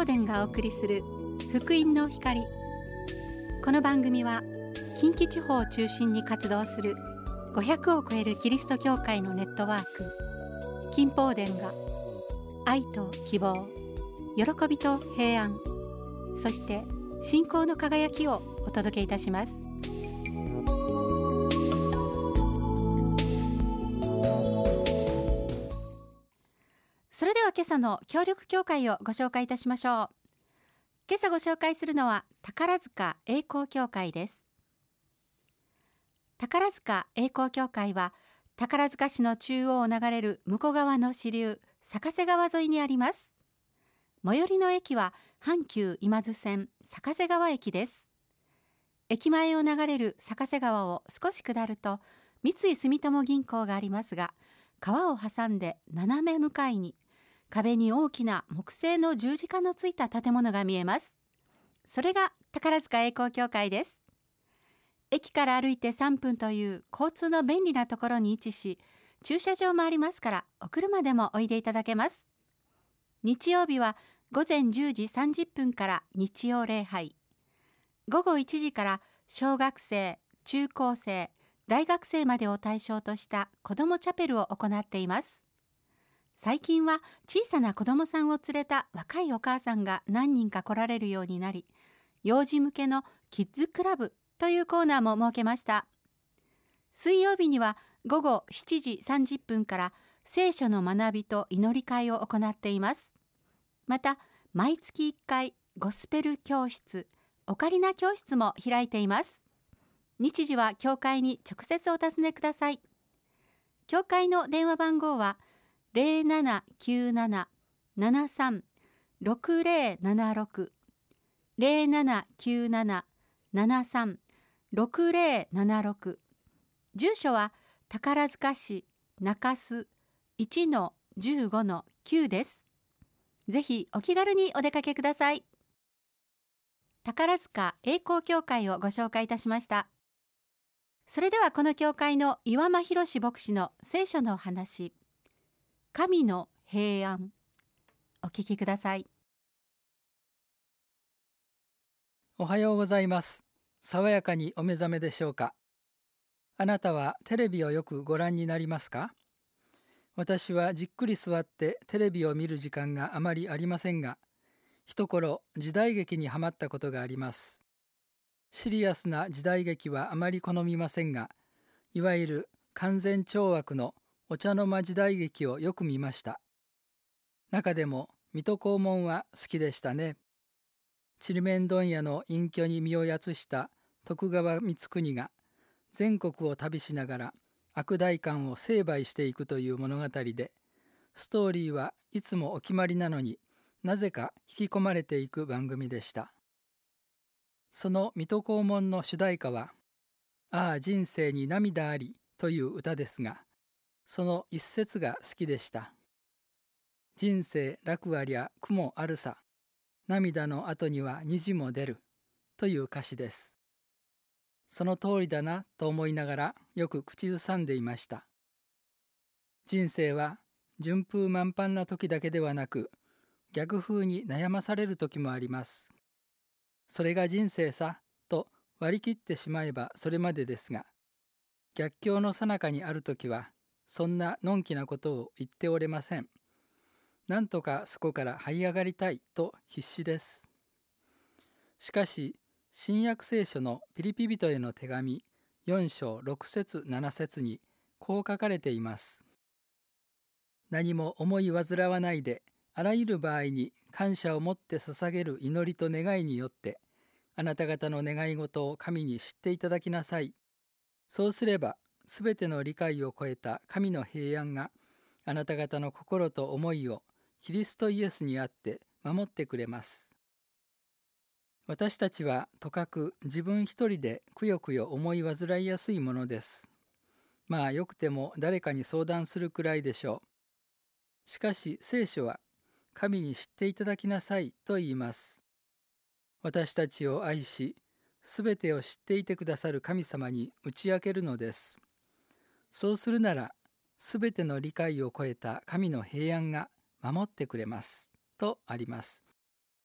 報殿がお送りする福音の光。この番組は近畿地方を中心に活動する500を超えるキリスト教会のネットワーク金報殿が愛と希望、喜びと平安、そして信仰の輝きをお届けいたします。それでは今朝の協力教会をご紹介いたしましょう。今朝ご紹介するのは宝塚栄光教会です。宝塚栄光教会は宝塚市の中央を流れる向こう側の支流坂瀬川沿いにあります。最寄りの駅は阪急今津線坂瀬川駅です。駅前を流れる坂瀬川を少し下ると三井住友銀行がありますが、川を挟んで斜め向かいに壁に大きな木製の十字架のついた建物が見えます。それが宝塚栄光教会です。駅から歩いて3分という交通の便利なところに位置し、駐車場もありますからお車でもおいでいただけます。日曜日は午前10時30分から日曜礼拝、午後1時から小学生、中高生、大学生までを対象とした子どもチャペルを行っています。最近は小さな子どもさんを連れた若いお母さんが何人か来られるようになり、幼児向けのキッズクラブというコーナーも設けました。水曜日には午後7時30分から聖書の学びと祈り会を行っています。また、毎月1回ゴスペル教室、オカリナ教室も開いています。日時は教会に直接お尋ねください。教会の電話番号は0797-73-6076 0797-73-6076。住所は宝塚市中洲 1-15-9 です。ぜひお気軽にお出かけください。宝塚栄光教会をご紹介いたしました。それではこの教会の岩間博士牧師の聖書の話、神の平安、お聞きください。 おはようございます。爽やかにお目覚めでしょうか。あなたはテレビをよくご覧になりますか？私はじっくり座ってテレビを見る時間があまりありませんが、一頃時代劇にはまったことがあります。シリアスな時代劇はあまり好みませんが、いわゆる完全懲悪のお茶の間時代劇をよく見ました。中でも水戸黄門は好きでしたね。ちりめん問屋の隠居に身をやつした徳川光圀が全国を旅しながら悪代官を成敗していくという物語で、ストーリーはいつもお決まりなのになぜか引き込まれていく番組でした。その水戸黄門の主題歌はああ人生に涙ありという歌ですが、その一節が好きでした。人生楽ありゃ苦もあるさ、涙の後には虹も出るという歌詞です。その通りだなと思いながらよく口ずさんでいました。人生は順風満帆な時だけではなく、逆風に悩まされる時もあります。それが人生さと割り切ってしまえばそれまでですが、逆境の最中にある時はそんなのんきなことを言っておれません。なんとかそこから這い上がりたいと必死です。しかし新約聖書のピリピ人への手紙4章6節7節にこう書かれています。何も思い煩わないで、あらゆる場合に感謝を持って捧げる祈りと願いによって、あなた方の願い事を神に知っていただきなさい。そうすれば、すべての理解を超えた神の平安が、あなた方の心と思いをキリストイエスにあって守ってくれます。私たちはとかく自分一人でくよくよ思い煩いやすいものです。まあよくても誰かに相談するくらいでしょう。しかし聖書は神に知っていただきなさいと言います。私たちを愛し、すべてを知っていてくださる神様に打ち明けるのです。そうするなら、すべての理解を超えた神の平安が守ってくれますとあります。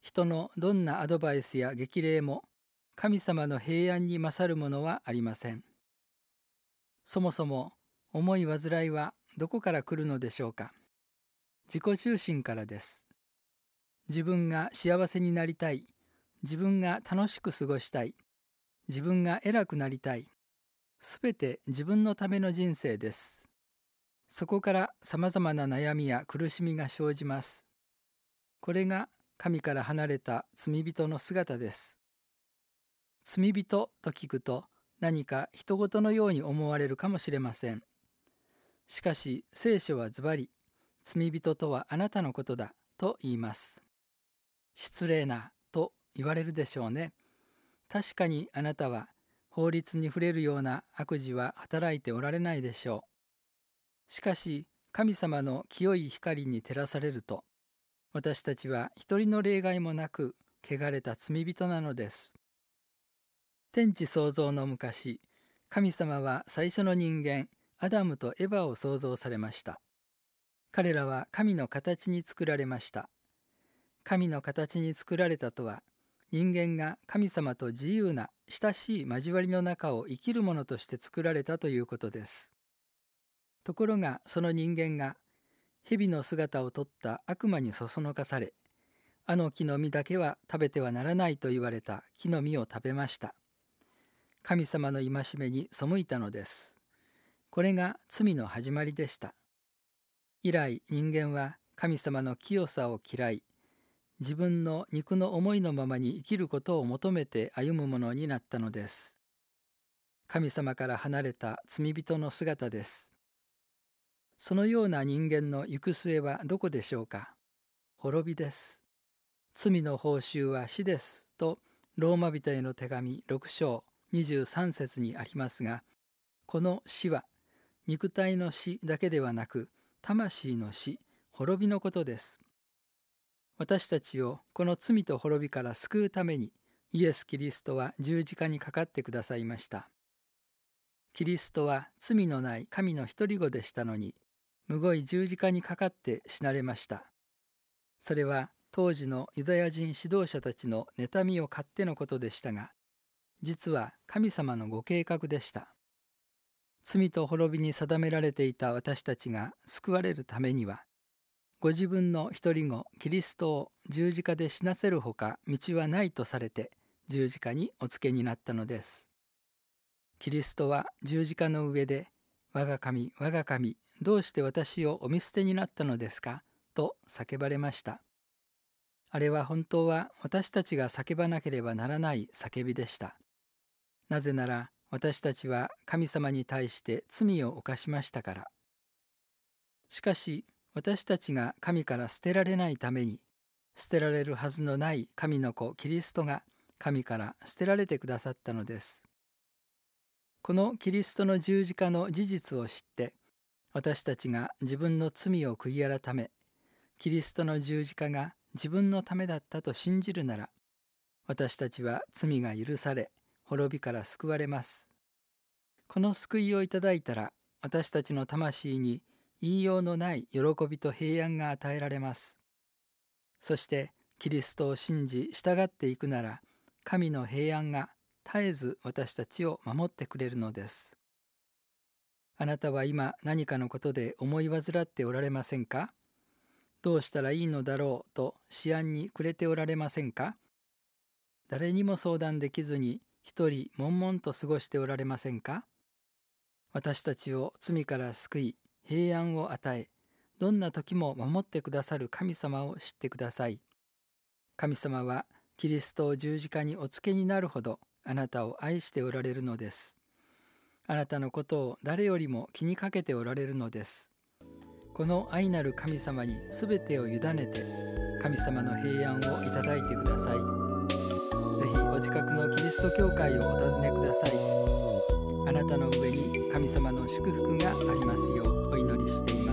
人のどんなアドバイスや激励も神様の平安に勝るものはありません。そもそも重い煩いはどこから来るのでしょうか。自己中心からです。自分が幸せになりたい、自分が楽しく過ごしたい、自分が偉くなりたい、すべて自分のための人生です。そこからさまざまな悩みや苦しみが生じます。これが神から離れた罪人の姿です。罪人と聞くと何か人事のように思われるかもしれません。しかし聖書はズバリ、罪人とはあなたのことだと言います。失礼なと言われるでしょうね。確かにあなたは法律に触れるような悪事は働いておられないでしょう。しかし神様の清い光に照らされると、私たちは一人の例外もなく汚れた罪人なのです。天地創造の昔、神様は最初の人間アダムとエバを創造されました。彼らは神の形に作られました。神の形に作られたとは、人間が神様と自由な親しい交わりの中を生きるものとして作られたということです。ところがその人間が蛇の姿をとった悪魔にそそのかされ、あの木の実だけは食べてはならないと言われた木の実を食べました。神様の戒めに背いたのです。これが罪の始まりでした。以来人間は神様の清さを嫌い、自分の肉の思いのままに生きることを求めて歩むものになったのです。神様から離れた罪人の姿です。そのような人間の行く末はどこでしょうか。滅びです。罪の報酬は死ですとローマ人への手紙6章23節にありますが、この死は肉体の死だけではなく魂の死、滅びのことです。私たちをこの罪と滅びから救うためにイエス・キリストは十字架にかかってくださいました。キリストは罪のない神の一人子でしたのに、むごい十字架にかかって死なれました。それは当時のユダヤ人指導者たちの妬みを買ってのことでしたが、実は神様のご計画でした。罪と滅びに定められていた私たちが救われるためには、ご自分の一人子キリストを十字架で死なせるほか道はないとされて十字架にお付けになったのです。キリストは十字架の上で、我が神、我が神、どうして私をお見捨てになったのですかと叫ばれました。あれは本当は私たちが叫ばなければならない叫びでした。なぜなら私たちは神様に対して罪を犯しましたから。しかし私たちが神から捨てられないために、捨てられるはずのない神の子キリストが神から捨てられてくださったのです。このキリストの十字架の事実を知って、私たちが自分の罪を悔い改め、キリストの十字架が自分のためだったと信じるなら、私たちは罪が許され、滅びから救われます。この救いをいただいたら、私たちの魂に言いようのない喜びと平安が与えられます。そしてキリストを信じ従っていくなら、神の平安が絶えず私たちを守ってくれるのです。あなたは今何かのことで思い患っておられませんか？どうしたらいいのだろうと思案に暮れておられませんか？誰にも相談できずに一人悶々と過ごしておられませんか？私たちを罪から救い、平安を与え、どんな時も守ってくださる神様を知ってください。神様はキリストを十字架にお付けになるほどあなたを愛しておられるのです。あなたのことを誰よりも気にかけておられるのです。この愛なる神様にすべてを委ねて、神様の平安をいただいてください。ぜひお近くのキリスト教会をお訪ねください。あなたの上に神様の祝福がありますようお祈りしています。